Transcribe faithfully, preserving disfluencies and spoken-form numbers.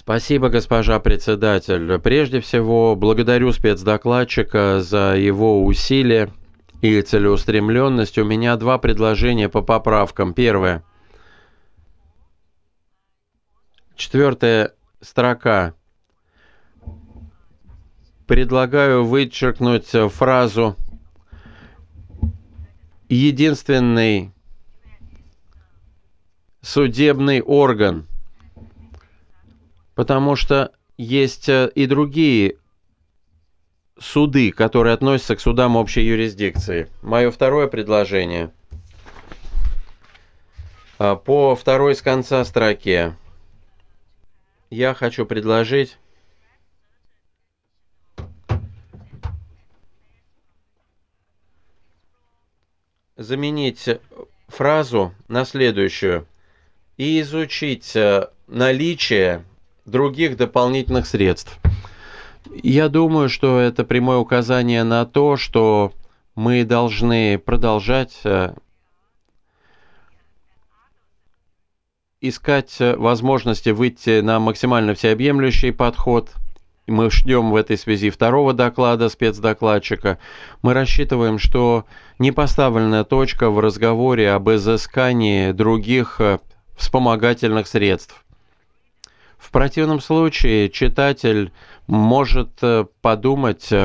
Спасибо, госпожа председатель. Прежде всего, благодарю спецдокладчика за его усилия и целеустремленность. У меня два предложения по поправкам. Первое. Четвертая строка. Предлагаю вычеркнуть фразу «единственный судебный орган», потому что есть и другие суды, которые относятся к судам общей юрисдикции. Мое второе предложение. По второй с конца строке я хочу предложить заменить фразу на следующую и изучить наличие других дополнительных средств. Я думаю, что это прямое указание на то, что мы должны продолжать искать возможности выйти на максимально всеобъемлющий подход. Мы ждем в этой связи второго доклада спецдокладчика. Мы рассчитываем, что не поставленная точка в разговоре об изыскании других вспомогательных средств. В противном случае читатель может подумать,